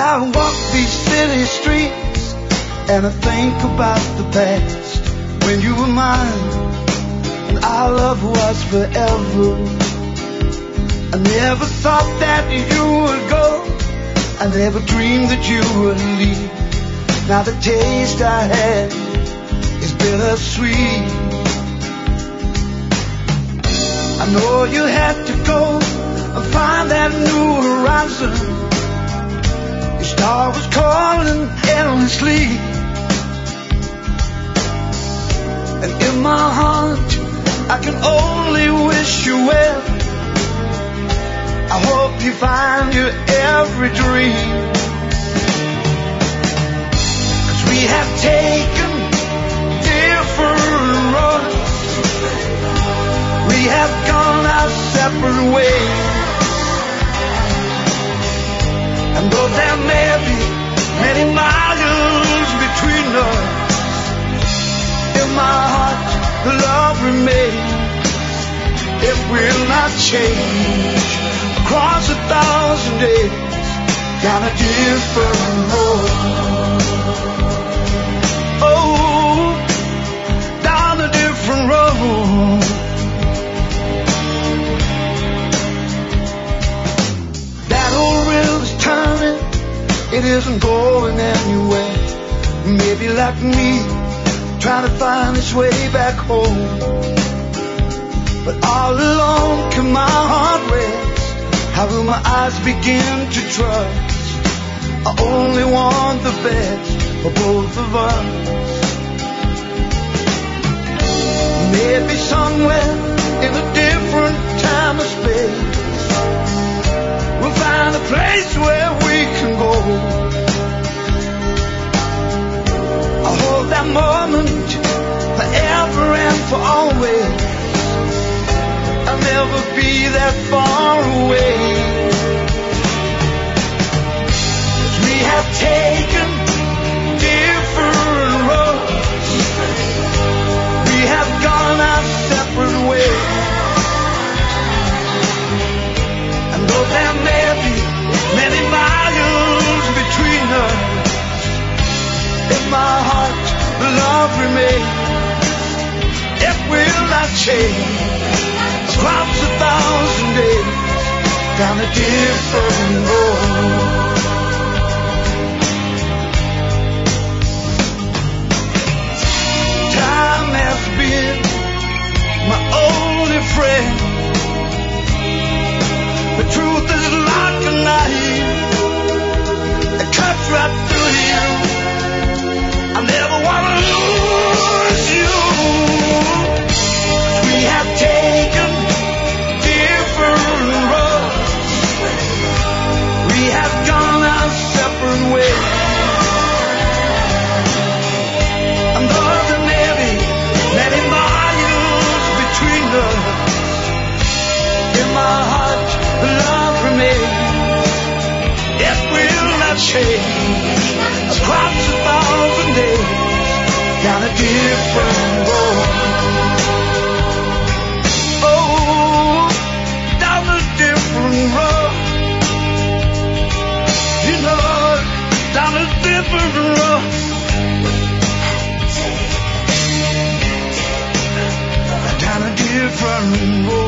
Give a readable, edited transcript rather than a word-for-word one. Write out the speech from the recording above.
I walk these city streets and I think about the past when you were mine and our love was forever. I never thought that you would go. I never dreamed that you would leave. Now the taste I had is bittersweet. I know you had to go and find that new horizon. Your star was calling endlessly. And in my heart I can only wish you well. I hope you find your every dream. 'Cause we have taken different roads. We have gone our separate ways. And though there may be many miles between us, in my heart the love remains. It will not change. Across 1,000 days, down a different road. Oh, down a different road. That old river's turning, it isn't going anywhere. Maybe like me, trying to find its way back home. But all alone can my heart rest? How will my eyes begin to trust? I only want the best for both of us. Maybe somewhere in a different time or space, we'll find a place where we can go. I hold that moment forever and for always. I'll never be that far away. 'Cause we have taken different roads. We have gone our separate ways. And though there may be many miles between us, in my heart the love remains. It will not change. Across 1,000 days, down a different road. Time has been my only friend. The truth is like a knife, it cuts right through you. I never want to lose you. We have taken different roads. We have gone our separate ways. And though there may be many miles between us, in my heart the love remains. It will not change. Across 1,000 days, down a different road. Different road, you know, down a different road, down a different road.